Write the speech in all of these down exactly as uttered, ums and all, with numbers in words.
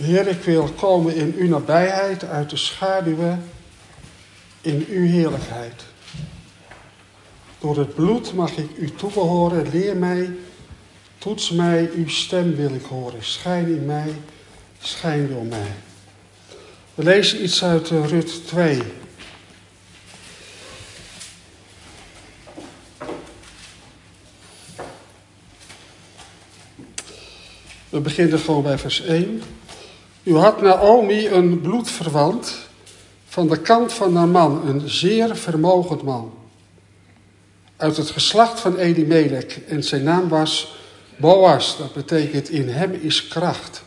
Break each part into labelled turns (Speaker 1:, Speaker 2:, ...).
Speaker 1: Heer, ik wil komen in uw nabijheid, uit de schaduwen, in uw heerlijkheid. Door het bloed mag ik u toebehoren. Leer mij, toets mij, uw stem wil ik horen. Schijn in mij, schijn door mij. We lezen iets uit Rut twee. We beginnen gewoon bij vers één. U had Naomi een bloedverwant van de kant van haar man, een zeer vermogend man. Uit het geslacht van Elimelech, en zijn naam was Boas, dat betekent in hem is kracht.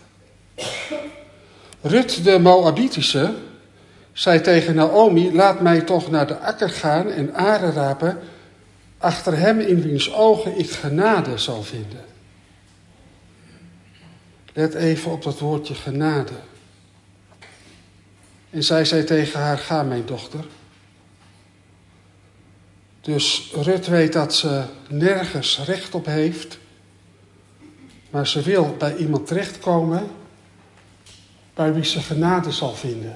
Speaker 1: Rut de Moabitische zei tegen Naomi, laat mij toch naar de akker gaan en aren rapen, achter hem in wiens ogen ik genade zal vinden. Let even op dat woordje genade. En zij zei tegen haar, ga mijn dochter. Dus Rut weet dat ze nergens recht op heeft, maar ze wil bij iemand terechtkomen bij wie ze genade zal vinden.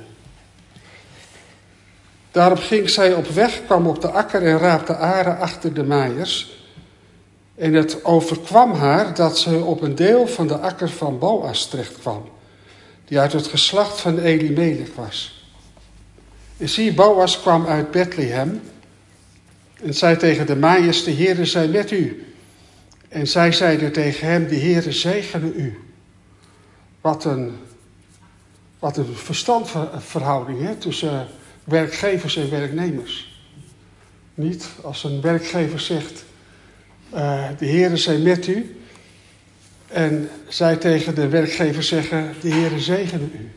Speaker 1: Daarop ging zij op weg, kwam op de akker en raapte aren achter de maaiers. En het overkwam haar dat ze op een deel van de akker van Boas terecht kwam, die uit het geslacht van Elimelech was. En zie, Boas kwam uit Bethlehem en zei tegen de maaiers, de Heere zij met u. En zij zeiden tegen hem, de Heere zegene u. Wat een, wat een verstandverhouding hè, tussen werkgevers en werknemers. Niet als een werkgever zegt, uh, de Heere zij met u. En zij tegen de werkgever zeggen, de Heere zegene u.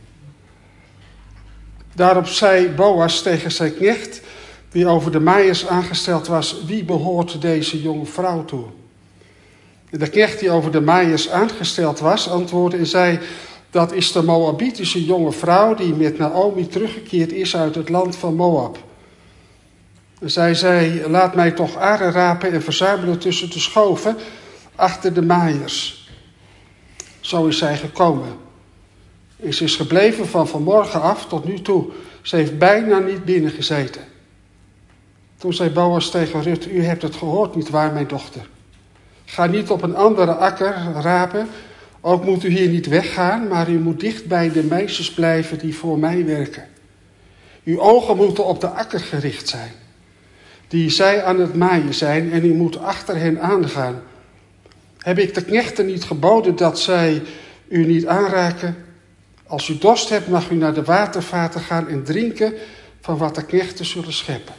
Speaker 1: Daarop zei Boas tegen zijn knecht, die over de maaiers aangesteld was, wie behoort deze jonge vrouw toe? En de knecht die over de maaiers aangesteld was, antwoordde en zei, dat is de Moabitische jonge vrouw die met Naomi teruggekeerd is uit het land van Moab. En zij zei, laat mij toch aren rapen en verzamelen tussen de schoven achter de maaiers. Zo is zij gekomen. En ze is gebleven van vanmorgen af tot nu toe. Ze heeft bijna niet binnen gezeten. Toen zei Boas tegen Rut, u hebt het gehoord niet waar, mijn dochter. Ga niet op een andere akker rapen. Ook moet u hier niet weggaan, maar u moet dicht bij de meisjes blijven die voor mij werken. Uw ogen moeten op de akker gericht zijn, die zij aan het maaien zijn, en u moet achter hen aangaan. Heb ik de knechten niet geboden dat zij u niet aanraken? Als u dorst hebt, mag u naar de watervaten gaan en drinken van wat de knechten zullen scheppen.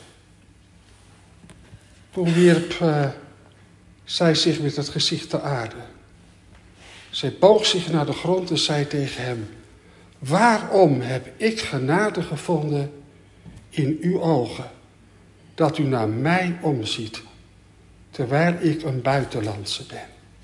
Speaker 1: Toen wierp uh, zij zich met het gezicht te aarde. Zij boog zich naar de grond en zei tegen hem, waarom heb ik genade gevonden in uw ogen, dat u naar mij omziet, terwijl ik een buitenlandse ben?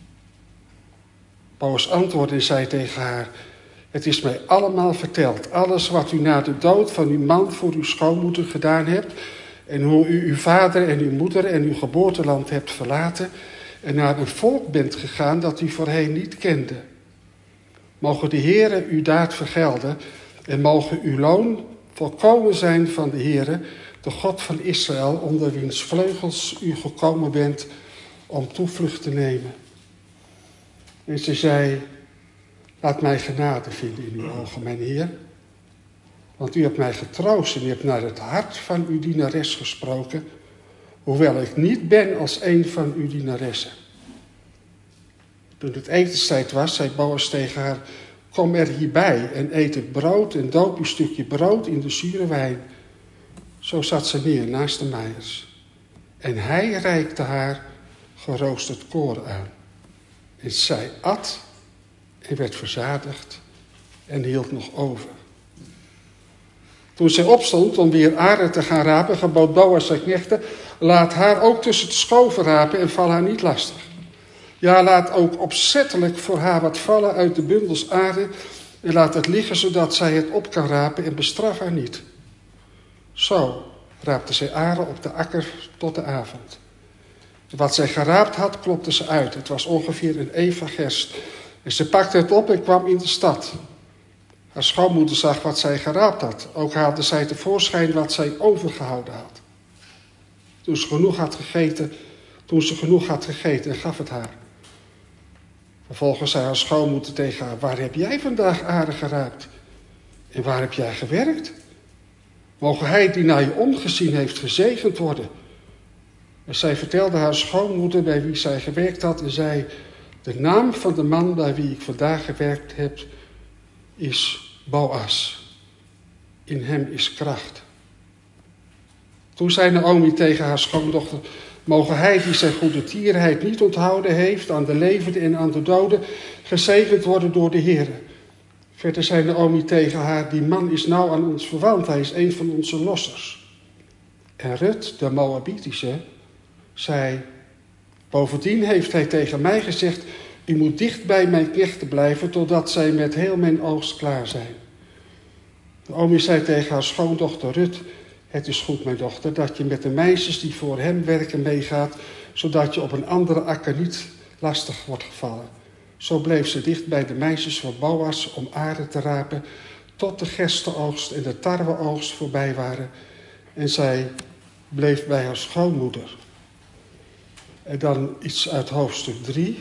Speaker 1: Boas antwoordde en zei tegen haar, het is mij allemaal verteld, alles wat u na de dood van uw man voor uw schoonmoeder gedaan hebt, en hoe u uw vader en uw moeder en uw geboorteland hebt verlaten en naar een volk bent gegaan dat u voorheen niet kende. Mogen de Heere uw daad vergelden en mogen uw loon volkomen zijn van de Heere, de God van Israël, onder wiens vleugels u gekomen bent om toevlucht te nemen. En ze zei, laat mij genade vinden in uw ogen, mijn Heer. Want u hebt mij getroost en u hebt naar het hart van uw dienares gesproken, hoewel ik niet ben als een van uw dienaressen. Toen het etenstijd was, zei Boas tegen haar, kom er hierbij en eet het brood en doop uw stukje brood in de zure wijn. Zo zat ze neer naast de maaiers. En hij reikte haar geroosterd koren aan. En zij at en werd verzadigd en hield nog over. Toen zij opstond om weer aren te gaan rapen, gebood Boas zijn knechten, laat haar ook tussen de schoven rapen en val haar niet lastig. Ja, laat ook opzettelijk voor haar wat vallen uit de bundels aarde en laat het liggen zodat zij het op kan rapen en bestraf haar niet. Zo raapte zij aren op de akker tot de avond. Wat zij geraapt had, klopte ze uit. Het was ongeveer een eva gerst. En ze pakte het op en kwam in de stad. Haar schoonmoeder zag wat zij geraapt had. Ook haalde zij tevoorschijn wat zij overgehouden had. Toen ze genoeg had gegeten, toen ze genoeg had gegeten en gaf het haar. Vervolgens zei haar schoonmoeder tegen haar: waar heb jij vandaag aarde geraapt? En waar heb jij gewerkt? Mogen hij die naar je omgezien heeft gezegend worden. En zij vertelde haar schoonmoeder bij wie zij gewerkt had en zei: de naam van de man bij wie ik vandaag gewerkt heb is Boas. In hem is kracht. Toen zei Naomi tegen haar schoondochter: mogen hij die zijn goede tierenheid niet onthouden heeft aan de levenden en aan de doden, gezegend worden door de Heer. Verder zei Naomi tegen haar: die man is nauw aan ons verwant, hij is een van onze lossers. En Rut, de Moabitische, zei: bovendien heeft hij tegen mij gezegd: u moet dicht bij mijn knechten blijven totdat zij met heel mijn oogst klaar zijn. Naomi zei tegen haar schoondochter Rut: het is goed, mijn dochter, dat je met de meisjes die voor hem werken meegaat, zodat je op een andere akker niet lastig wordt gevallen. Zo bleef ze dicht bij de meisjes van Boas om aarde te rapen, tot de gerstenoogst en de tarweoogst voorbij waren. En zij bleef bij haar schoonmoeder. En dan iets uit hoofdstuk drie.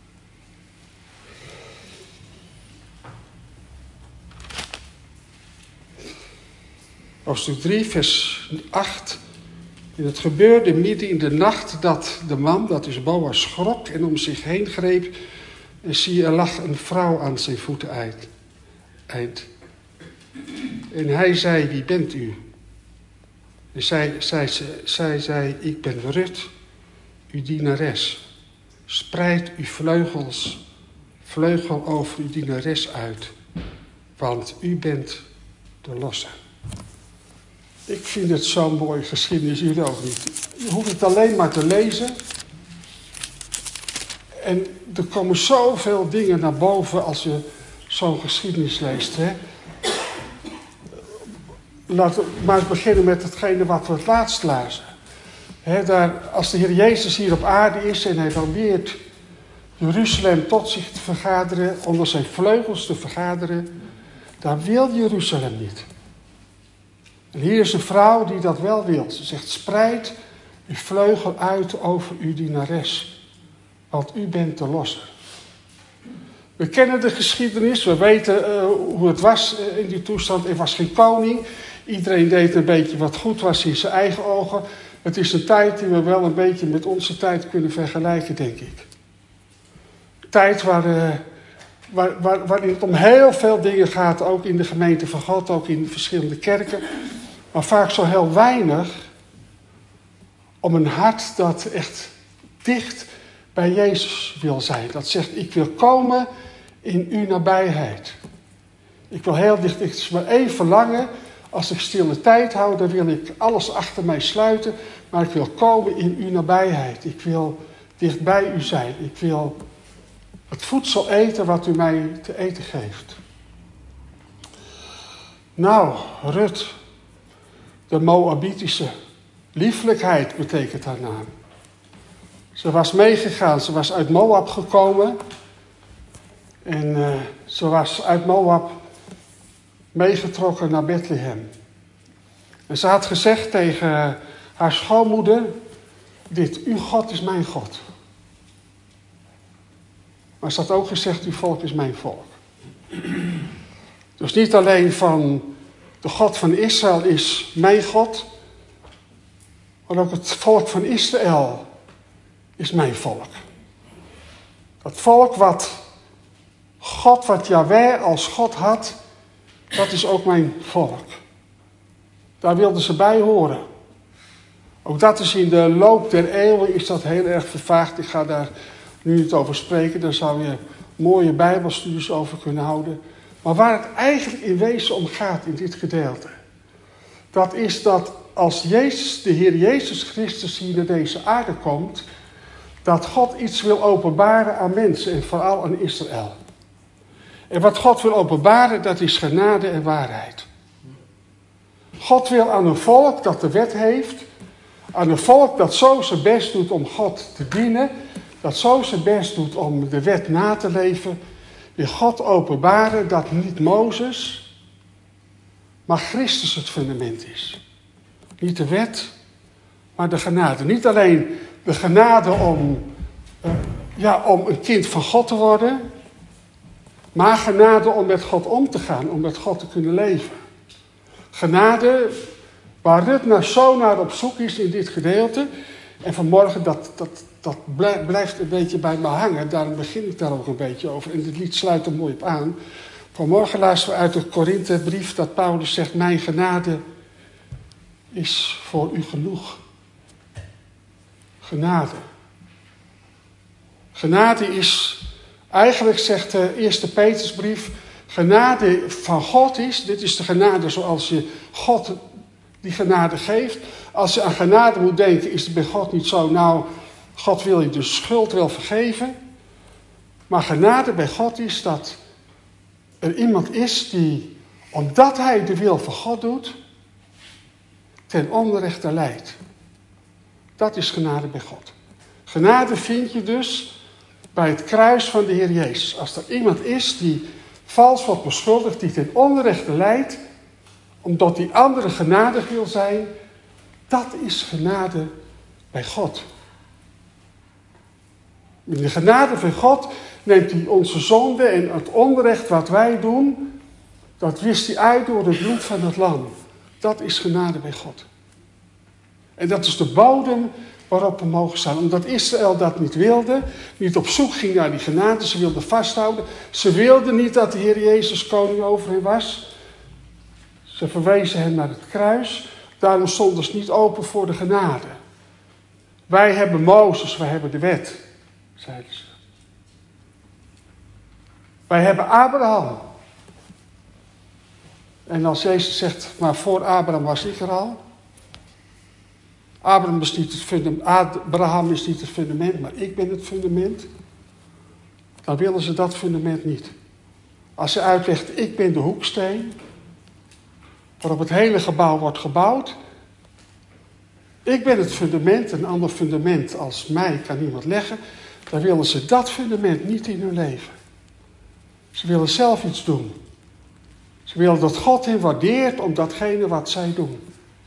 Speaker 1: Hoofdstuk drie, vers acht. En het gebeurde midden in de nacht dat de man, dat is Boas, schrok en om zich heen greep. En zie, er lag een vrouw aan zijn voeten eind. En hij zei: wie bent u? En zij, zij, zij zei: ik ben Rut, uw dienares. Spreid uw vleugels, vleugel over uw dienares uit, want u bent de losse. Ik vind het zo'n mooie geschiedenis, jullie ook niet. Je hoeft het alleen maar te lezen. En er komen zoveel dingen naar boven als je zo'n geschiedenis leest. Hè? Laten we maar eens beginnen met hetgene wat we het laatst lazen. Hè, daar, als de Heer Jezus hier op aarde is en hij probeert Jeruzalem tot zich te vergaderen, onder zijn vleugels te vergaderen, dan wil Jeruzalem niet. En hier is een vrouw die dat wel wil. Ze zegt: spreid uw vleugel uit over uw dienares, want u bent de losser. We kennen de geschiedenis, we weten uh, hoe het was uh, in die toestand. Er was geen koning, iedereen deed een beetje wat goed was in zijn eigen ogen. Het is een tijd die we wel een beetje met onze tijd kunnen vergelijken, denk ik. Een tijd waar, uh, waar, waar, waarin het om heel veel dingen gaat, ook in de gemeente van God, ook in verschillende kerken. Maar vaak zo heel weinig om een hart dat echt dicht bij Jezus wil zijn. Dat zegt: ik wil komen in uw nabijheid. Ik wil heel dicht, het is maar één verlangen. Als ik stille tijd hou, dan wil ik alles achter mij sluiten. Maar ik wil komen in uw nabijheid. Ik wil dicht bij u zijn. Ik wil het voedsel eten wat u mij te eten geeft. Nou, Rut, de Moabitische lieflijkheid betekent haar naam. Ze was meegegaan, ze was uit Moab gekomen. En uh, ze was uit Moab meegetrokken naar Bethlehem. En ze had gezegd tegen haar schoonmoeder: dit, uw God is mijn God. Maar ze had ook gezegd: uw volk is mijn volk. Dus niet alleen van de God van Israël is mijn God, maar ook het volk van Israël is mijn volk. Dat volk wat God, wat Jahweh als God had, dat is ook mijn volk. Daar wilden ze bij horen. Ook dat is in de loop der eeuwen is dat heel erg vervaagd. Ik ga daar nu niet over spreken, daar zou je mooie bijbelstudies over kunnen houden. Maar waar het eigenlijk in wezen om gaat in dit gedeelte, dat is dat als Jezus, de Heer Jezus Christus hier naar deze aarde komt, dat God iets wil openbaren aan mensen en vooral aan Israël. En wat God wil openbaren, dat is genade en waarheid. God wil aan een volk dat de wet heeft, aan een volk dat zo zijn best doet om God te dienen, dat zo zijn best doet om de wet na te leven, wil God openbaren dat niet Mozes, Maar Christus het fundament is. Niet de wet, maar de genade. Niet alleen de genade om, uh, ja, om een kind van God te worden, maar genade om met God om te gaan, om met God te kunnen leven. Genade waar Rutner zo naar op zoek is in dit gedeelte. En vanmorgen, dat, dat, dat blijft een beetje bij me hangen. Daarom begin ik daar ook een beetje over. En dit lied sluit er mooi op aan. Vanmorgen luisteren we uit de Korinthebrief dat Paulus zegt: mijn genade is voor u genoeg. Genade. Genade is, eigenlijk zegt de eerste Petrusbrief, genade van God is, dit is de genade zoals je God die genade geeft. Als je aan genade moet denken, is het bij God niet zo, nou, God wil je de schuld wel vergeven. Maar genade bij God is dat er iemand is die, omdat hij de wil van God doet, ten onrechte lijdt. Dat is genade bij God. Genade vind je dus bij het kruis van de Heer Jezus. Als er iemand is die vals wordt beschuldigd, die ten onrechte lijdt, omdat die andere genadig wil zijn, dat is genade bij God. In de genade van God neemt hij onze zonde en het onrecht wat wij doen, dat wist hij uit door het bloed van het lam. Dat is genade bij God. En dat is de bodem waarop we mogen staan. Omdat Israël dat niet wilde, niet op zoek ging naar die genade, ze wilden vasthouden. Ze wilden niet dat de Heer Jezus koning over hen was. Ze verwezen hen naar het kruis. Daarom stonden ze niet open voor de genade. Wij hebben Mozes, wij hebben de wet, zeiden ze. Wij hebben Abraham. En als Jezus zegt, maar voor Abraham was ik er al. Abraham is niet het fundament, Abraham is niet het fundament, maar ik ben het fundament. Dan willen ze dat fundament niet. Als ze uitlegt, ik ben de hoeksteen, waarop het hele gebouw wordt gebouwd. Ik ben het fundament, een ander fundament als mij kan niemand leggen. Dan willen ze dat fundament niet in hun leven. Ze willen zelf iets doen. Ze willen dat God hen waardeert om datgene wat zij doen.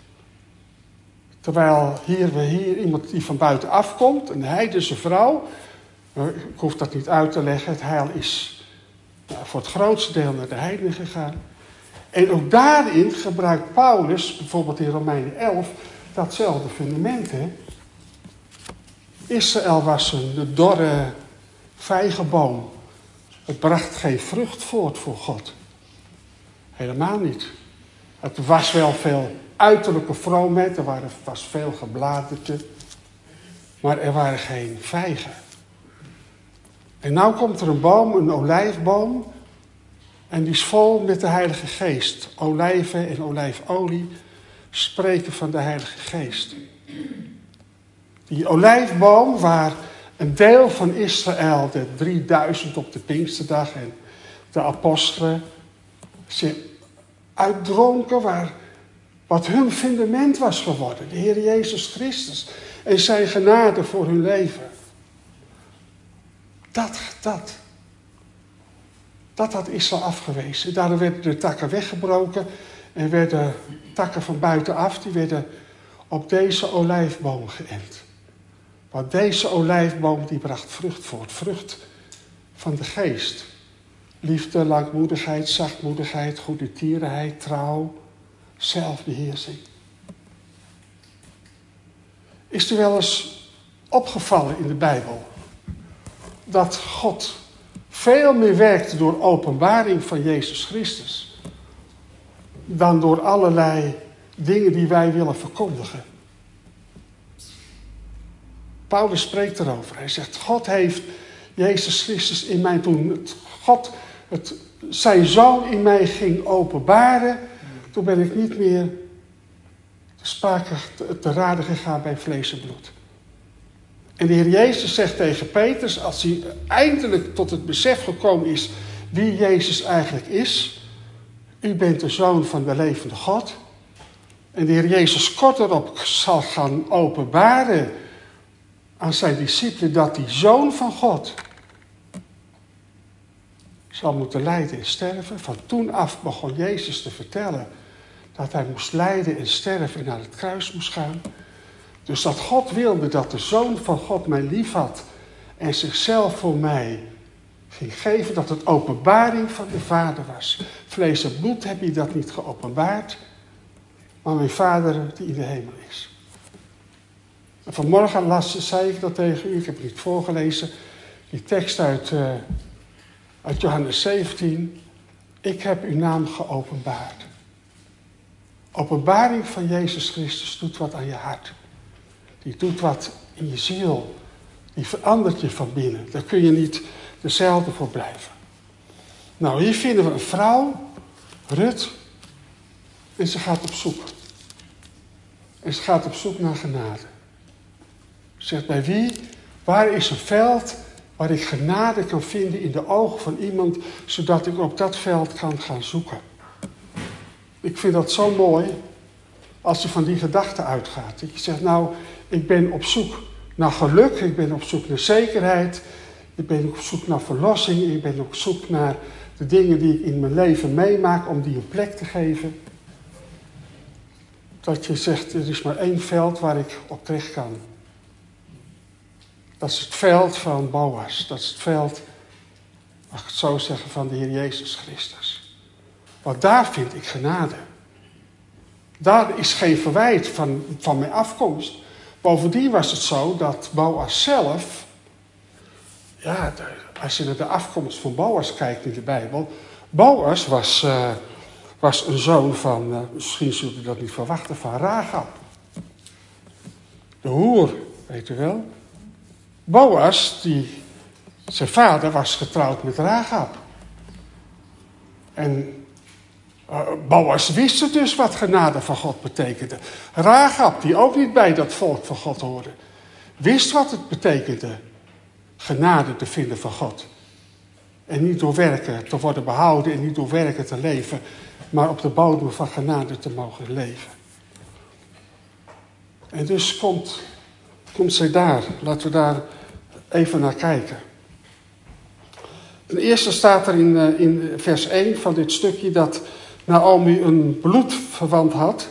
Speaker 1: Terwijl hier we hier iemand die van buiten afkomt, een heidense vrouw. Ik hoef dat niet uit te leggen. Het heil is nou, voor het grootste deel naar de heidenen gegaan. En ook daarin gebruikt Paulus, bijvoorbeeld in Romeinen elf, datzelfde fundament. Hè? Israël was een dorre vijgenboom. Het bracht geen vrucht voort voor God. Helemaal niet. Het was wel veel uiterlijke vroomheid, er waren, was veel gebladerte, maar er waren geen vijgen. En nou komt er een boom, een olijfboom, en die is vol met de Heilige Geest. Olijven en olijfolie spreken van de Heilige Geest. Die olijfboom waar een deel van Israël, de drieduizend op de Pinksterdag en de apostelen, zich uitdronken, waar wat hun fundament was geworden. De Heer Jezus Christus en zijn genade voor hun leven. Dat, dat. Dat had Israël afgewezen. Daardoor werden de takken weggebroken en werden takken van buitenaf, die werden op deze olijfboom geënt. Want deze olijfboom die bracht vrucht voort. Vrucht van de geest. Liefde, langmoedigheid, zachtmoedigheid, goede tierenheid, trouw, zelfbeheersing. Is er wel eens opgevallen in de Bijbel dat God veel meer werkte door openbaring van Jezus Christus dan door allerlei dingen die wij willen verkondigen? Paulus spreekt erover. Hij zegt, God heeft Jezus Christus in mij toen God het, zijn zoon in mij ging openbaren, toen ben ik niet meer te sprake te, te raden gegaan bij vlees en bloed. En de Heer Jezus zegt tegen Petrus, als hij eindelijk tot het besef gekomen is wie Jezus eigenlijk is, u bent de zoon van de levende God. En de Heer Jezus kort erop zal gaan openbaren aan zijn discipelen dat die zoon van God zal moeten lijden en sterven. Van toen af begon Jezus te vertellen dat hij moest lijden en sterven en naar het kruis moest gaan. Dus dat God wilde dat de Zoon van God mij lief had en zichzelf voor mij ging geven, dat het openbaring van de Vader was. Vlees en bloed heb je dat niet geopenbaard, maar mijn Vader die in de hemel is. En vanmorgen las, zei ik dat tegen u, ik heb het niet voorgelezen, die tekst uit, uh, uit Johannes zeventien. Ik heb uw naam geopenbaard. Openbaring van Jezus Christus doet wat aan je hart. Die doet wat in je ziel. Die verandert je van binnen. Daar kun je niet dezelfde voor blijven. Nou, hier vinden we een vrouw, Rut, en ze gaat op zoek. En ze gaat op zoek naar genade. Ze zegt, bij wie? Waar is een veld waar ik genade kan vinden in de ogen van iemand, zodat ik op dat veld kan gaan zoeken? Ik vind dat zo mooi als je van die gedachte uitgaat. Dat je zegt, nou, ik ben op zoek naar geluk, ik ben op zoek naar zekerheid, ik ben op zoek naar verlossing, ik ben op zoek naar de dingen die ik in mijn leven meemaak, om die een plek te geven. Dat je zegt, er is maar één veld waar ik op terecht kan. Dat is het veld van Boas. Dat is het veld, mag ik het zo zeggen, van de Heer Jezus Christus. Want daar vind ik genade. Daar is geen verwijt van, van mijn afkomst. Bovendien was het zo dat Boas zelf, ja, de, als je naar de afkomst van Boas kijkt in de Bijbel, Boas was, uh, was een zoon van, uh, misschien zult u dat niet verwachten, van Rahab. De hoer, weet u wel. Boas, die, zijn vader was getrouwd met Rahab. En uh, Boas wist het dus wat genade van God betekende. Rahab, die ook niet bij dat volk van God hoorde, wist wat het betekende genade te vinden van God. En niet door werken te worden behouden en niet door werken te leven, maar op de bodem van genade te mogen leven. En dus komt, komt zij daar. Laten we daar even naar kijken. Ten eerste staat er in, in vers één van dit stukje dat Naomi een bloedverwant had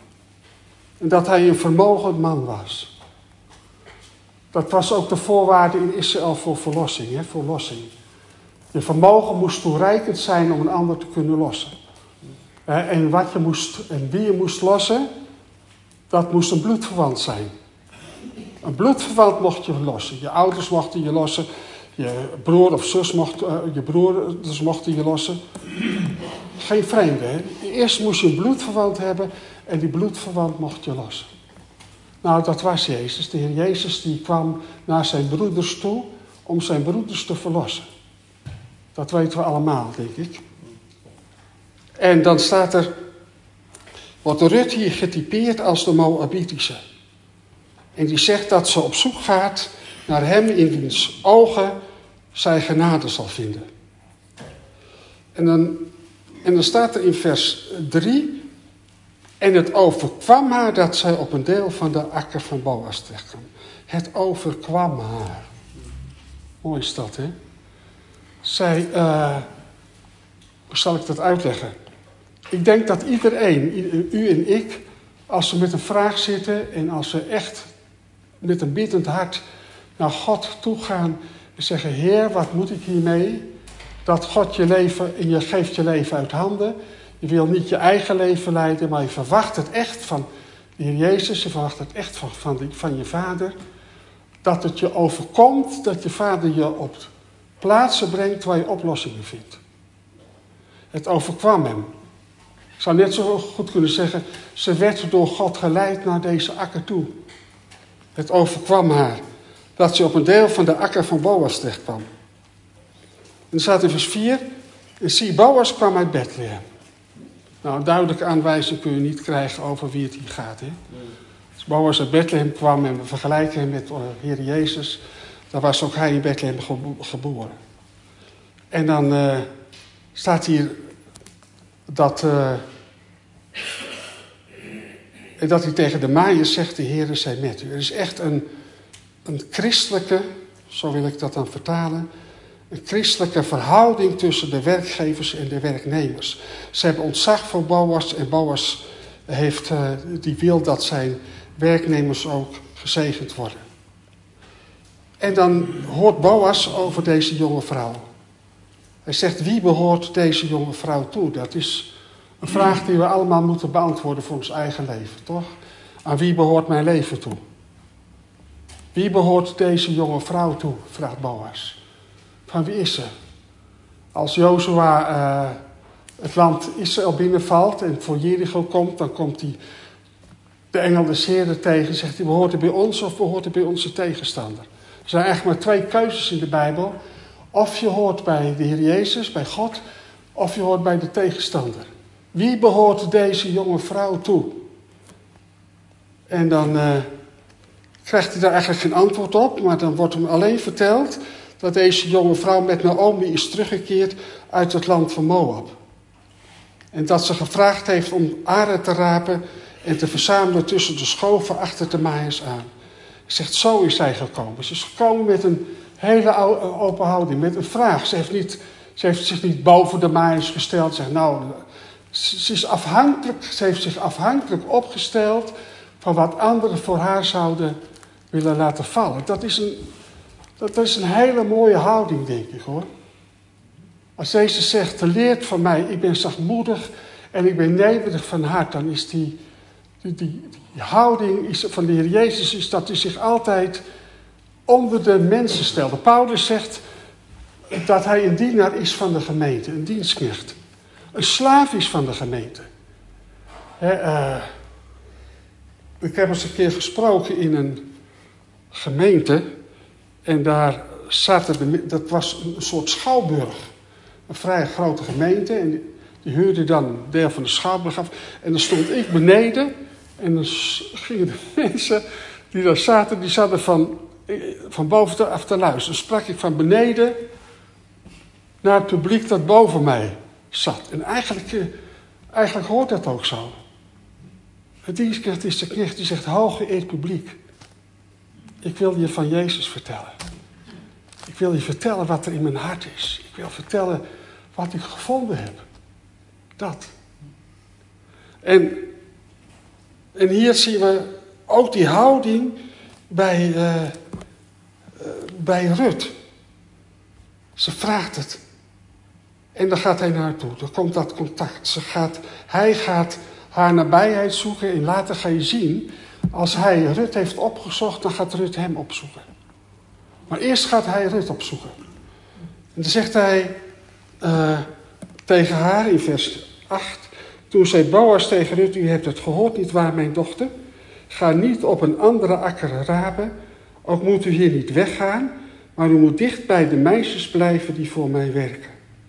Speaker 1: en dat hij een vermogend man was. Dat was ook de voorwaarde in Israël voor verlossing, hè, voor lossing. Je vermogen moest toereikend zijn om een ander te kunnen lossen. En wat je moest en wie je moest lossen, dat moest een bloedverwant zijn. Een bloedverwant mocht je lossen. Je ouders mochten je lossen. Je broer of zus mocht, uh, je broers mochten je lossen. Geen vreemde, hè. Eerst moest je een bloedverwant hebben en die bloedverwant mocht je lossen. Nou, dat was Jezus. De Heer Jezus die kwam naar zijn broeders toe om zijn broeders te verlossen. Dat weten we allemaal, denk ik. En dan staat er, wordt Rut hier getypeerd als de Moabitische. En die zegt dat ze op zoek gaat naar hem in wiens ogen zij genade zal vinden. En dan, en dan staat er in vers drie, en het overkwam haar dat zij op een deel van de akker van Boas terecht kwam. Het overkwam haar. Mooi is dat, hè? Zij, uh, hoe zal ik dat uitleggen? Ik denk dat iedereen, u en ik, als we met een vraag zitten en als we echt met een biddend hart naar God toe gaan en zeggen, Heer, wat moet ik hiermee? Dat God je leven, en je geeft je leven uit handen. Je wil niet je eigen leven leiden, maar je verwacht het echt van de Heer Jezus. Je verwacht het echt van, van, de, van je vader. Dat het je overkomt, dat je vader je op plaatsen brengt waar je oplossingen vindt. Het overkwam hem. Ik zou net zo goed kunnen zeggen, ze werd door God geleid naar deze akker toe. Het overkwam haar dat ze op een deel van de akker van Boas terecht kwam. En er staat in vers vier, en zie, Boas kwam uit Bethlehem. Nou, een duidelijke aanwijzing kun je niet krijgen over wie het hier gaat. Hè? Als Boas uit Bethlehem kwam en we vergelijken hem met de Heer Jezus, dan was ook hij in Bethlehem gebo- geboren. En dan uh, staat hier dat, uh, dat hij tegen de maaiers zegt, de Heere zij met u. Er is echt een, een christelijke, zo wil ik dat dan vertalen, een christelijke verhouding tussen de werkgevers en de werknemers. Ze hebben ontzag voor Boas en Boas heeft, uh, die wil dat zijn werknemers ook gezegend worden. En dan hoort Boas over deze jonge vrouw. Hij zegt, wie behoort deze jonge vrouw toe? Dat is een vraag die we allemaal moeten beantwoorden voor ons eigen leven, toch? Aan wie behoort mijn leven toe? Wie behoort deze jonge vrouw toe? Vraagt Boas. Van wie is ze? Als Jozua uh, het land Israël binnenvalt en voor Jericho komt, dan komt hij de engel des Heeren tegen. Zegt hij, behoort hij bij ons of behoort hij bij onze tegenstander? Er zijn eigenlijk maar twee keuzes in de Bijbel. Of je hoort bij de Heer Jezus, bij God, of je hoort bij de tegenstander. Wie behoort deze jonge vrouw toe? En dan uh, krijgt hij daar eigenlijk geen antwoord op, maar dan wordt hem alleen verteld dat deze jonge vrouw met Naomi is teruggekeerd uit het land van Moab. En dat ze gevraagd heeft om aarde te rapen en te verzamelen tussen de schoven achter de maaiers aan. Hij zegt, zo is zij gekomen. Ze is gekomen met een hele open houding, met een vraag. Ze heeft, niet, ze heeft zich niet boven de maaiers gesteld. Ze zegt, nou, ze, is afhankelijk, ze heeft zich afhankelijk opgesteld van wat anderen voor haar zouden willen laten vallen. Dat is een, dat is een hele mooie houding, denk ik, hoor. Als Jezus zegt, leert van mij, ik ben zachtmoedig en ik ben nederig van hart, dan is die, die, die, die houding is, van de Heer Jezus is dat hij zich altijd onder de mensen stelde. Paulus zegt dat hij een dienaar is van de gemeente, een dienstknecht. Een slaaf is van de gemeente. He, uh, ik heb eens een keer gesproken in een gemeente en daar zaten de, dat was een soort schouwburg. Een vrij grote gemeente en die, die huurde dan een deel van de schouwburg af. En dan stond ik beneden en dan gingen de mensen die daar zaten, die zaten van, van boven af te luisteren. Dan sprak ik van beneden naar het publiek dat boven mij zat. En eigenlijk, eigenlijk hoort dat ook zo. Het dienstknecht is de knecht die zegt, hooggeëerd publiek, ik wil je van Jezus vertellen. Ik wil je vertellen wat er in mijn hart is. Ik wil vertellen wat ik gevonden heb. Dat. En, en hier zien we ook die houding bij, uh, uh, bij Rut. Ze vraagt het. En dan gaat hij naartoe. Dan komt dat contact. Ze gaat, hij gaat haar nabijheid zoeken. En later ga je zien, als hij Rut heeft opgezocht, dan gaat Rut hem opzoeken. Maar eerst gaat hij Rut opzoeken. En dan zegt hij uh, tegen haar in vers acht. Toen zei Boas tegen Rut, u hebt het gehoord niet waar, mijn dochter. Ga niet op een andere akker rapen. Ook moet u hier niet weggaan. Maar u moet dicht bij de meisjes blijven die voor mij werken.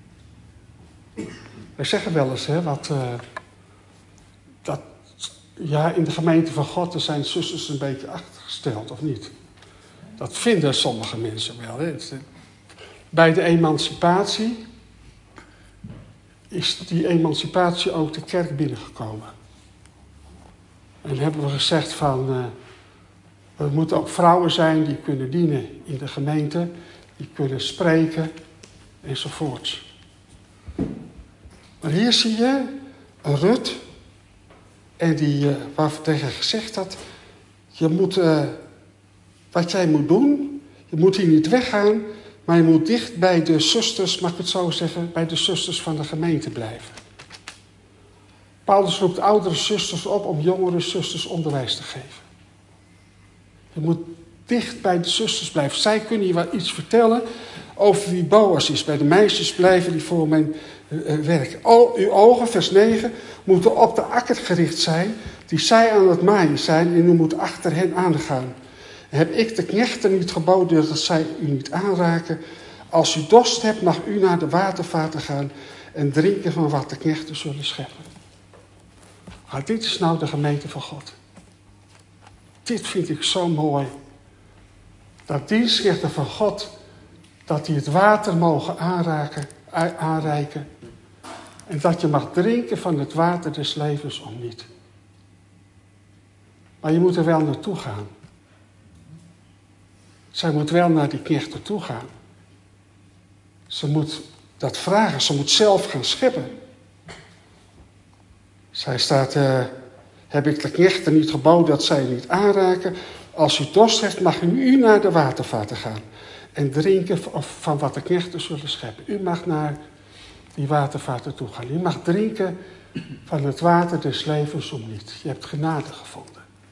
Speaker 1: Wij zeggen wel eens, hè, wat, uh, dat ja, in de gemeente van God er zijn zusters een beetje achtergesteld, of niet? Dat vinden sommige mensen wel. Hè. Bij de emancipatie is die emancipatie ook de kerk binnengekomen. En hebben we gezegd van, uh, er moeten ook vrouwen zijn die kunnen dienen in de gemeente, die kunnen spreken enzovoorts. Maar hier zie je een Rut en die, uh, waar tegen gezegd had, je moet, uh, wat jij moet doen, je moet hier niet weggaan, maar je moet dicht bij de zusters, mag ik het zo zeggen, bij de zusters van de gemeente blijven. Paulus roept oudere zusters op om jongere zusters onderwijs te geven. Je moet dicht bij de zusters blijven. Zij kunnen je wel iets vertellen over wie Boas is. Bij de meisjes blijven die voor mijn uh, werk. O, uw ogen, vers negen, moeten op de akker gericht zijn die zij aan het maaien zijn en u moet achter hen aangaan. Heb ik de knechten niet geboden dat zij u niet aanraken? Als u dorst hebt, mag u naar de watervaten gaan en drinken van wat de knechten zullen scheppen. Maar dit is nou de gemeente van God. Dit vind ik zo mooi. Dat dienstknechten van God, dat die het water mogen aanraken, aanreiken. En dat je mag drinken van het water des levens om niet. Maar je moet er wel naartoe gaan. Zij moet wel naar die knechten toe gaan. Ze moet dat vragen. Ze moet zelf gaan scheppen. Zij staat uh, Heb ik de knechten niet geboden dat zij niet aanraken? Als u dorst heeft, mag u nu naar de watervaten gaan en drinken van wat de knechten zullen scheppen. U mag naar die watervaten toe gaan. U mag drinken van het water des levens om niet. Je hebt genade gevonden.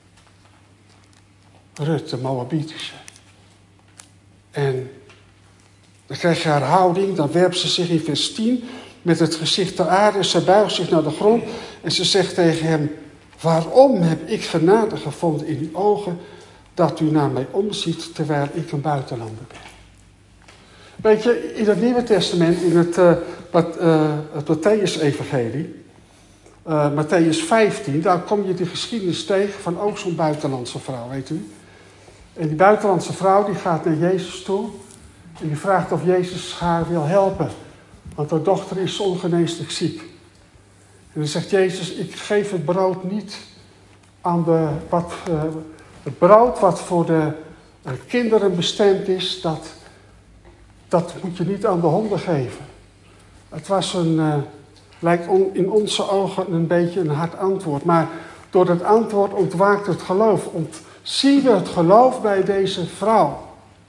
Speaker 1: Rut, de Moabitische. En dan krijg je haar houding, dan werpt ze zich in vers tien met het gezicht ter aarde. Ze buigt zich naar de grond en ze zegt tegen hem: waarom heb ik genade gevonden in uw ogen dat u naar mij omziet terwijl ik een buitenlander ben? Weet je, in het Nieuwe Testament, in het, uh, wat, uh, het Mattheüs-evangelie, uh, Mattheüs vijftien, daar kom je die geschiedenis tegen van ook zo'n buitenlandse vrouw, weet u. En die buitenlandse vrouw die gaat naar Jezus toe en die vraagt of Jezus haar wil helpen. Want haar dochter is ongeneeslijk ziek. En dan zegt Jezus: ik geef het brood niet aan de, wat, uh, het brood wat voor de uh, kinderen bestemd is, dat, dat moet je niet aan de honden geven. Het was een, uh, lijkt on, in onze ogen een beetje een hard antwoord. Maar door dat antwoord ontwaakt het geloof. Ontzien we het geloof bij deze vrouw.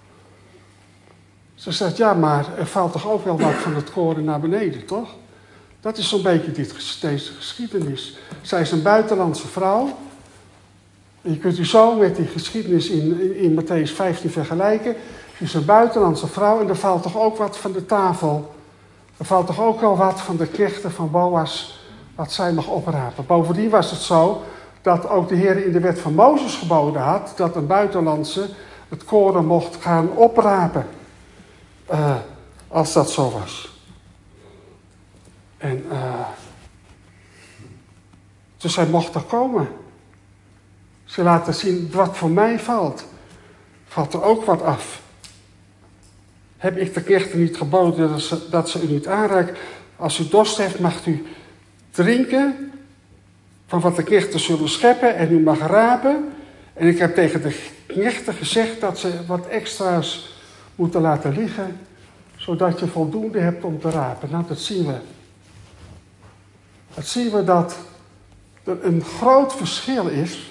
Speaker 1: Ze zegt: ja, maar er valt toch ook wel wat van het koren naar beneden, toch? Dat is zo'n beetje dit, deze geschiedenis. Zij is een buitenlandse vrouw. Je kunt u zo met die geschiedenis in, in, in Mattheüs vijftien vergelijken. Ze is een buitenlandse vrouw en er valt toch ook wat van de tafel. Er valt toch ook wel wat van de knechten van Boas, wat zij mag oprapen. Bovendien was het zo dat ook de Heer in de wet van Mozes geboden had dat een buitenlandse het koren mocht gaan oprapen. Uh, als dat zo was. En uh, dus zij mocht er komen. Ze laten zien wat voor mij valt. Valt er ook wat af. Heb ik de knechten niet geboden dat ze, dat ze u niet aanraken? Als u dorst heeft, mag u drinken van wat de knechten zullen scheppen en u mag rapen. En ik heb tegen de knechten gezegd dat ze wat extra's moeten laten liggen, zodat je voldoende hebt om te rapen. Nou, dat zien we. Dat zien we dat er een groot verschil is.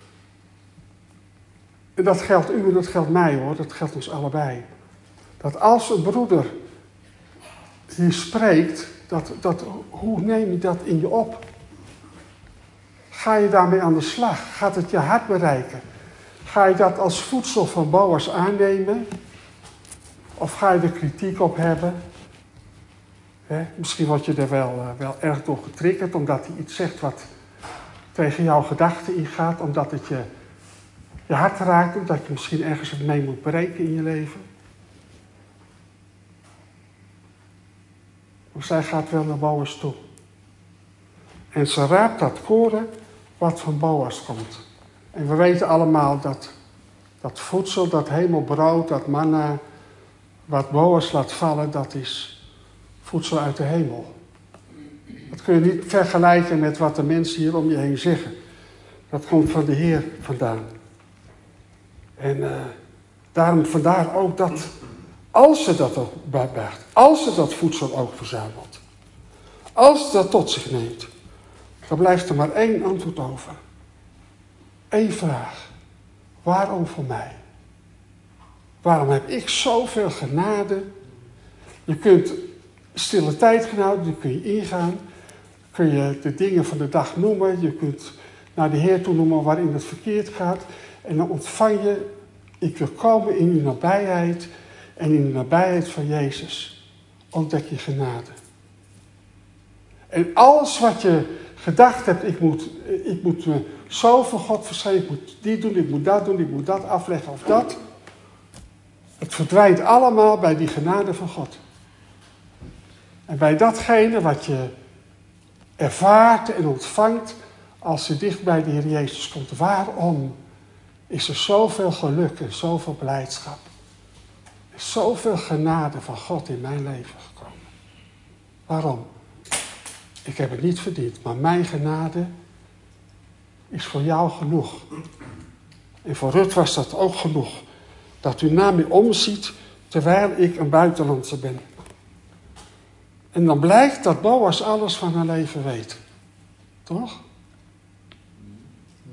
Speaker 1: En dat geldt u en dat geldt mij, hoor. Dat geldt ons allebei. Dat als een broeder hier spreekt, dat, dat, hoe neem je dat in je op? Ga je daarmee aan de slag? Gaat het je hart bereiken? Ga je dat als voedsel van Boas aannemen? Of ga je er kritiek op hebben? He, misschien word je er wel, uh, wel erg door getriggerd, omdat hij iets zegt wat tegen jouw gedachten ingaat, omdat het je, je hart raakt, omdat je misschien ergens het mee moet breken in je leven. Maar zij gaat wel naar Boas toe. En ze raapt dat koren wat van Boas komt. En we weten allemaal dat dat voedsel, dat hemelbrood, dat manna, wat Boas laat vallen, dat is voedsel uit de hemel. Dat kun je niet vergelijken met wat de mensen hier om je heen zeggen. Dat komt van de Heer vandaan. En uh, daarom vandaar ook dat, als ze dat ook bijbrengt, als ze dat voedsel ook verzamelt, als ze dat tot zich neemt, dan blijft er maar één antwoord over. Eén vraag. Waarom voor mij? Waarom heb ik zoveel genade? Je kunt stille tijd gaan houden, dan kun je ingaan. Kun je de dingen van de dag noemen. Je kunt naar de Heer toe noemen waarin het verkeerd gaat. En dan ontvang je, ik wil komen in uw nabijheid. En in de nabijheid van Jezus ontdek je genade. En alles wat je gedacht hebt, ik moet, ik moet me zo voor God verschijnen, ik moet dit doen, ik moet dat doen, ik moet dat afleggen of dat. Het verdwijnt allemaal bij die genade van God. En bij datgene wat je ervaart en ontvangt als je dicht bij de Heer Jezus komt. Waarom is er zoveel geluk en zoveel blijdschap? En zoveel genade van God in mijn leven gekomen? Waarom? Ik heb het niet verdiend, maar mijn genade is voor jou genoeg. En voor Rut was dat ook genoeg. Dat u naar mij omziet terwijl ik een buitenlandse ben. En dan blijkt dat Boas alles van haar leven weet. Toch?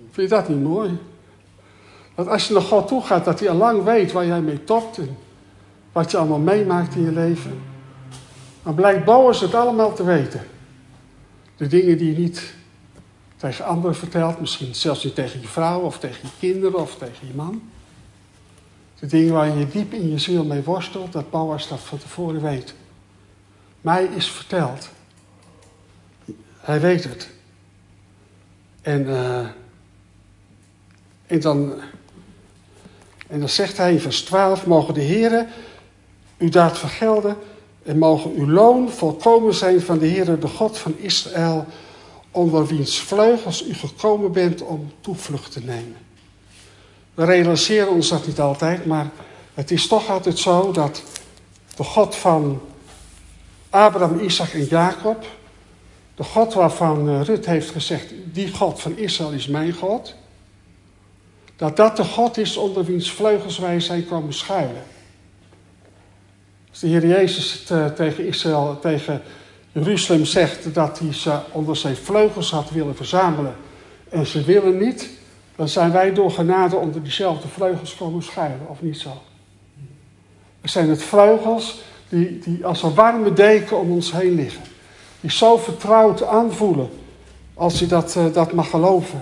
Speaker 1: Vind je dat niet mooi? Dat als je naar God toe gaat, dat hij al lang weet waar jij mee topt en wat je allemaal meemaakt in je leven. Dan blijkt Boas het allemaal te weten. De dingen die je niet tegen anderen vertelt, misschien zelfs niet tegen je vrouw of tegen je kinderen of tegen je man. De dingen waar je diep in je ziel mee worstelt, dat Boas dat van tevoren weet. Mij is verteld. Hij weet het. En, uh, en, dan, en dan zegt hij in vers twaalf, mogen de Heere uw daad vergelden en mogen uw loon volkomen zijn van de Heere, de God van Israël, onder wiens vleugels u gekomen bent om toevlucht te nemen. We realiseren ons dat niet altijd, maar het is toch altijd zo dat de God van Abraham, Isaac en Jacob, de God waarvan Rut heeft gezegd, die God van Israël is mijn God, dat dat de God is onder wiens vleugels wij zijn komen schuilen. Als de Heer Jezus tegen Israël, tegen Jeruzalem zegt dat hij ze onder zijn vleugels had willen verzamelen en ze willen niet, dan zijn wij door genade onder diezelfde vleugels komen schuilen, of niet zo? Er zijn het vleugels die, die als een warme deken om ons heen liggen. Die zo vertrouwd aanvoelen, als je dat, uh, dat mag geloven.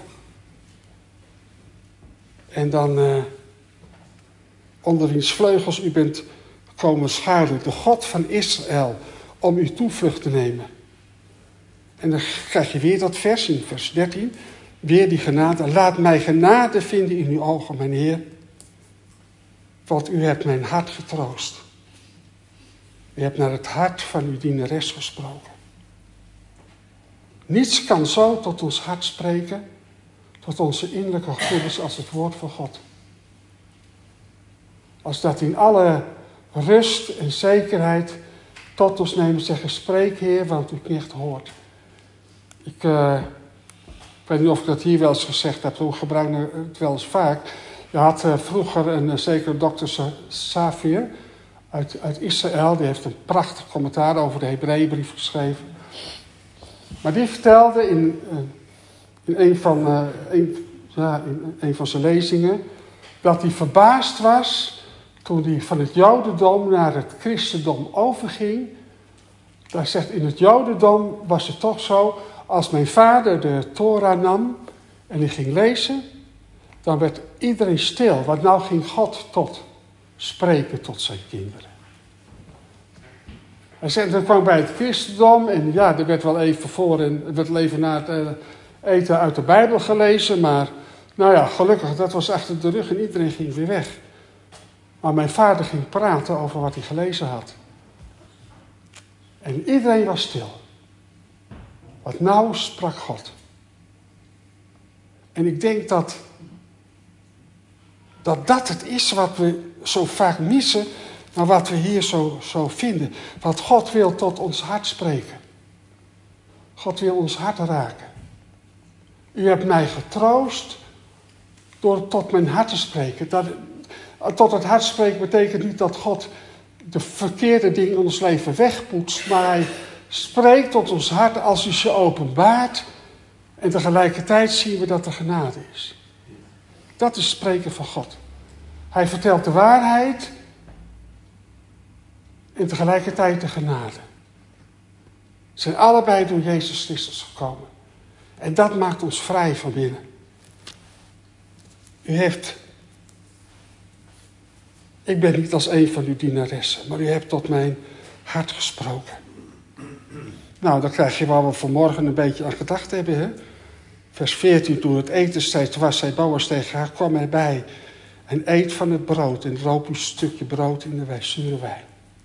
Speaker 1: En dan, uh, onder wiens vleugels u bent komen schuilen, de God van Israël, om uw toevlucht te nemen. En dan krijg je weer dat vers in vers dertien. Weer die genade. Laat mij genade vinden in uw ogen, mijn Heer. Want u hebt mijn hart getroost. U hebt naar het hart van uw dienares gesproken. Niets kan zo tot ons hart spreken, tot onze innerlijke gevoelens als het woord van God. Als dat in alle rust en zekerheid tot ons nemen, zeggen, spreek Heer, want uw knecht hoort. Ik, uh, ik weet niet of ik dat hier wel eens gezegd heb, we gebruiken het wel eens vaak. Je had uh, vroeger een uh, zekere dokter Safir uit, uit Israël, die heeft een prachtig commentaar over de Hebreeënbrief geschreven. Maar die vertelde in, uh, in, een van, uh, een, ja, in een van zijn lezingen dat hij verbaasd was toen hij van het Jodendom naar het Christendom overging. Hij zegt, in het Jodendom was het toch zo, als mijn vader de Torah nam en die ging lezen, dan werd iedereen stil. Want nou ging God tot spreken tot zijn kinderen. Hij zegt, dan kwam bij het Christendom en ja, er werd wel even voor en er werd wel even na het uh, eten uit de Bijbel gelezen. Maar nou ja, gelukkig, dat was achter de rug en iedereen ging weer weg. Maar mijn vader ging praten over wat hij gelezen had. En iedereen was stil. Want nou sprak God. En ik denk dat, dat dat het is wat we zo vaak missen, maar wat we hier zo, zo vinden. Want God wil tot ons hart spreken. God wil ons hart raken. U hebt mij getroost door tot mijn hart te spreken. Dat, tot het hart spreken betekent niet dat God de verkeerde dingen in ons leven wegpoetst, maar hij spreekt tot ons hart als hij ze openbaart. En tegelijkertijd zien we dat er genade is. Dat is spreken van God. Hij vertelt de waarheid en tegelijkertijd de genade. Ze zijn allebei door Jezus Christus gekomen. En dat maakt ons vrij van binnen. U heeft, ik ben niet als een van uw dienaressen, maar u hebt tot mijn hart gesproken. Nou, dan krijg je waar we vanmorgen een beetje aan gedacht hebben. Hè? Vers veertien, toen het etenstijd was, zei Boas tegen haar, kwam erbij en eet van het brood en roop een stukje brood in de wijn, zure wijn.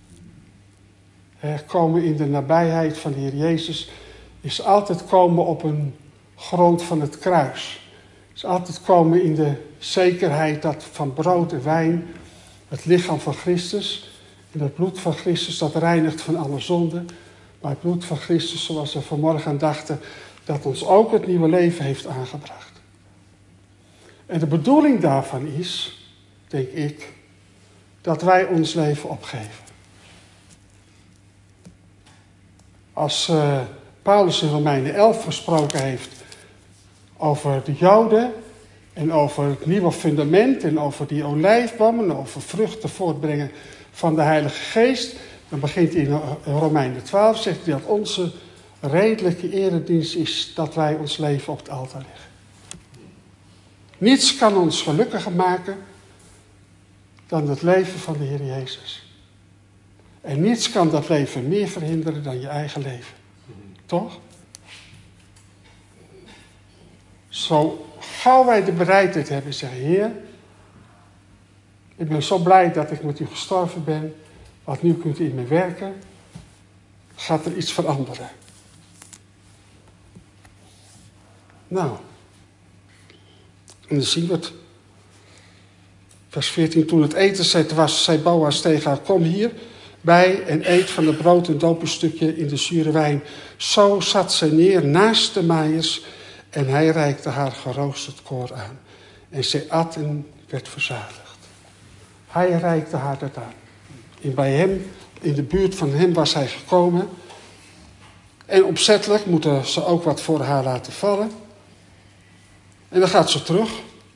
Speaker 1: He, komen in de nabijheid van de Heer Jezus is altijd komen op een grond van het kruis. Is altijd komen in de zekerheid dat van brood en wijn het lichaam van Christus en het bloed van Christus dat reinigt van alle zonden. Maar het bloed van Christus, zoals we vanmorgen aan dachten, dat ons ook het nieuwe leven heeft aangebracht. En de bedoeling daarvan is, denk ik, dat wij ons leven opgeven. Als uh, Paulus in Romeinen elf gesproken heeft over de Joden En over het nieuwe fundament en over die olijfboom en over vruchten voortbrengen van de Heilige Geest. Dan begint hij in Romeinen twaalf, zegt hij dat onze redelijke eredienst is dat wij ons leven op het altaar leggen. Niets kan ons gelukkiger maken dan het leven van de Heer Jezus. En niets kan dat leven meer verhinderen dan je eigen leven. Toch? Zo gauw wij de bereidheid hebben, zeggen: Heer, ik ben zo blij dat ik met u gestorven ben. Want nu kunt u in me werken. Gaat er iets veranderen. Nou. En dan zien we het. Vers veertien. Toen het etenzet was, zei Boas tegen haar: kom hier bij en eet van het brood en doop een stukje in de zure wijn. Zo zat zij neer naast de maaiers en hij reikte haar geroosterd koor aan. En zij at en werd verzadigd. Hij reikte haar dat aan. En bij hem, in de buurt van hem was hij gekomen. En opzettelijk moeten ze ook wat voor haar laten vallen. En dan gaat ze terug.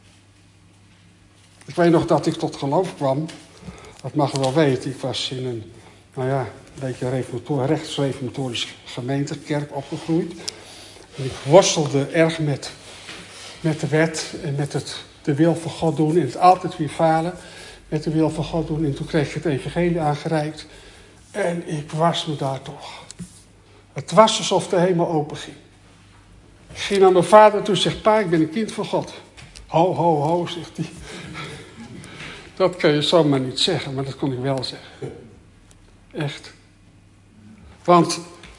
Speaker 1: Ik weet nog dat ik tot geloof kwam. Dat mag je wel weten. Ik was in een, nou ja, een beetje reformator, rechtsreformatorische gemeente, kerk opgegroeid. En ik worstelde erg met, met de wet en met het, de wil van God doen. En het altijd weer falen met de wil van God doen. En toen kreeg ik het evangelie aangereikt. En ik was me daar toch. Het was alsof de hemel open ging. Ik ging naar mijn vader toe en zeg: pa, ik ben een kind van God. Ho, ho, ho, zegt hij. Dat kan je zomaar niet zeggen, maar dat kon ik wel zeggen. Echt. Want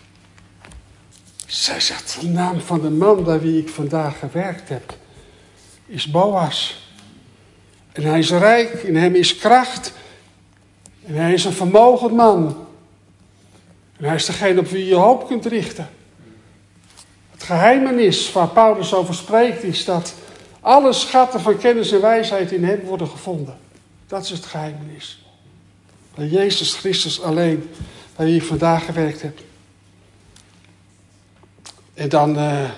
Speaker 1: zij zegt: de naam van de man bij wie ik vandaag gewerkt heb is Boas. En hij is rijk, in hem is kracht. En hij is een vermogend man. En hij is degene op wie je hoop kunt richten. Het geheimenis waar Paulus over spreekt is dat alle schatten van kennis en wijsheid in hem worden gevonden. Dat is het geheimenis. Bij Jezus Christus alleen, bij wie ik vandaag gewerkt heb. En dan, uh,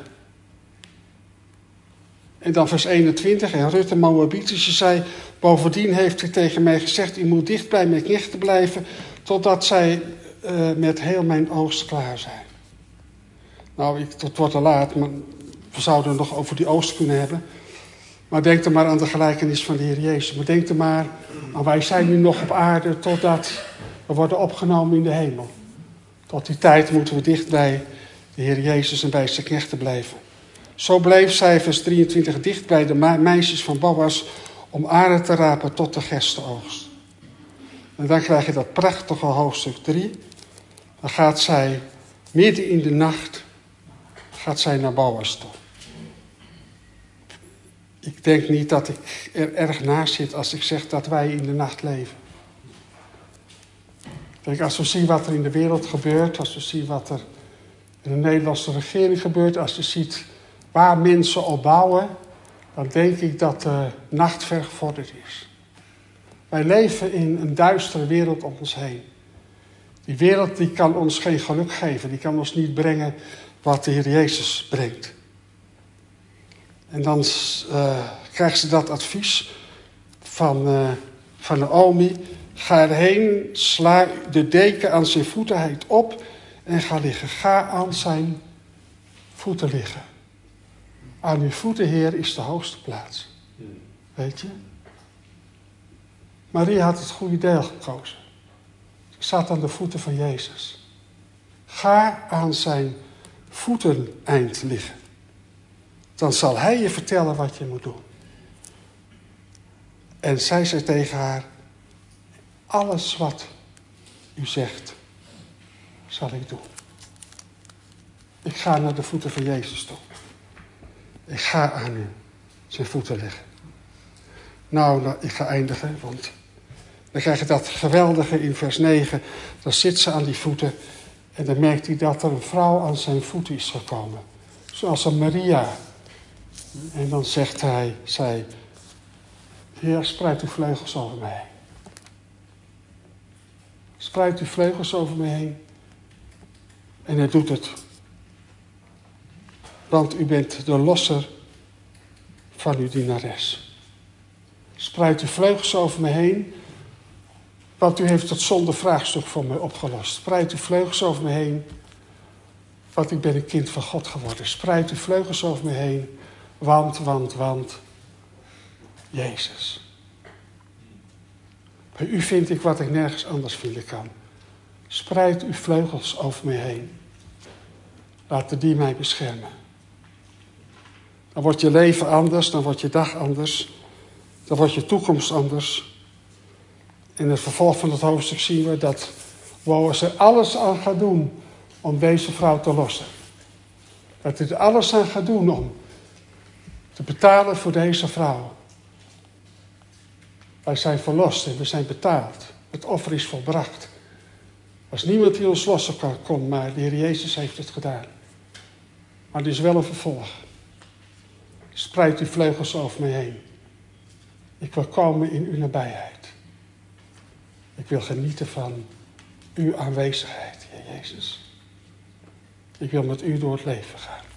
Speaker 1: en dan vers eenentwintig. En Ruth de Moabitische zei: bovendien heeft hij tegen mij gezegd: u moet dicht bij mijn knechten blijven, totdat zij uh, met heel mijn oogst klaar zijn. Nou, ik, het wordt te laat, maar we zouden het nog over die oogst kunnen hebben. Maar denk er maar aan de gelijkenis van de Heer Jezus. Maar denk er maar aan: wij zijn nu nog op aarde totdat we worden opgenomen in de hemel. Tot die tijd moeten we dicht bij de Heer Jezus en bij zijn knechten blijven. Zo bleef zij, vers drieëntwintig, dicht bij de meisjes van Boas om aarde te rapen tot de gerstenoogst. En dan krijg je dat prachtige hoofdstuk drie. Dan gaat zij midden in de nacht gaat zij naar Boas toe. Ik denk niet dat ik er erg naast zit als ik zeg dat wij in de nacht leven. Kijk, als we zien wat er in de wereld gebeurt, als we zien wat er in de Nederlandse regering gebeurt, als je ziet waar mensen op bouwen, dan denk ik dat de nacht ver gevorderd is. Wij leven in een duistere wereld om ons heen. Die wereld die kan ons geen geluk geven, die kan ons niet brengen wat de Heer Jezus brengt. En dan uh, krijgt ze dat advies van, uh, van Naomi: ga erheen, sla de deken aan zijn voeten, hij op en ga liggen. Ga aan zijn voeten liggen. Aan uw voeten, Heer, is de hoogste plaats. Weet je? Maria had het goede deel gekozen. Ze zat aan de voeten van Jezus. Ga aan zijn voeteneind liggen. Dan zal hij je vertellen wat je moet doen. En zij zei tegen haar: alles wat u zegt, zal ik doen. Ik ga naar de voeten van Jezus toe. Ik ga aan u zijn voeten leggen. Nou, nou, ik ga eindigen, want dan krijg je dat geweldige in vers negen. Dan zit ze aan die voeten en dan merkt hij dat er een vrouw aan zijn voeten is gekomen. Zoals een Maria. En dan zegt hij, zij: Heer, spreid uw vleugels over mij heen. Spreid uw vleugels over mij heen. En hij doet het. Want u bent de losser van uw dienares. Spreid uw vleugels over me heen, want u heeft het zonder vraagstuk voor mij opgelost. Spreid uw vleugels over me heen, want ik ben een kind van God geworden. Spreid uw vleugels over me heen, want, want, want, Jezus. Bij u vind ik wat ik nergens anders vinden kan. Spreid uw vleugels over me heen. Laat die mij beschermen. Dan wordt je leven anders, dan wordt je dag anders. Dan wordt je toekomst anders. In het vervolg van het hoofdstuk zien we dat Boas er alles aan gaat doen om deze vrouw te lossen. Dat hij er alles aan gaat doen om te betalen voor deze vrouw. Wij zijn verlost en we zijn betaald. Het offer is volbracht. Er was niemand die ons lossen kon, maar de Heer Jezus heeft het gedaan. Maar er is wel een vervolg. Spreid uw vleugels over me heen. Ik wil komen in uw nabijheid. Ik wil genieten van uw aanwezigheid, Heer Jezus. Ik wil met u door het leven gaan.